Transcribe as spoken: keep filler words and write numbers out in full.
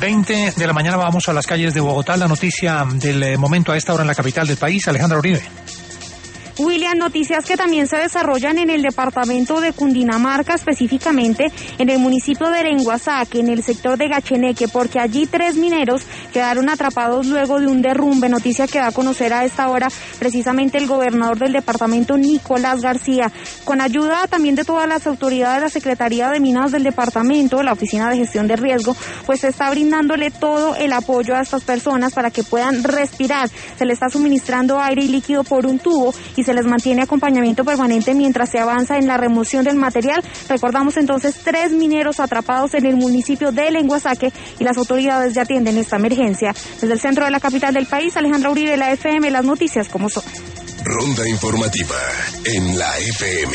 veinte de la mañana vamos a las calles de Bogotá. La noticia del momento a esta hora en la capital del país, Alejandra Uribe. William, noticias que también se desarrollan en el departamento de Cundinamarca, específicamente en el municipio de Lenguasaque, en el sector de Gacheneque, porque allí tres mineros quedaron atrapados luego de un derrumbe, noticia que va a conocer a esta hora precisamente el gobernador del departamento, Nicolás García, con ayuda también de todas las autoridades de la Secretaría de Minas del departamento, la Oficina de Gestión de Riesgo, pues se está brindándole todo el apoyo a estas personas para que puedan respirar. Se les está suministrando aire y líquido por un tubo y se les mantiene acompañamiento permanente mientras se avanza en la remoción del material. Recordamos entonces tres mineros atrapados en el municipio de Lenguasaque y las autoridades ya atienden esta emergencia. Desde el centro de la capital del país, Alejandra Uribe, la F M, las noticias como son. Ronda informativa en la F M.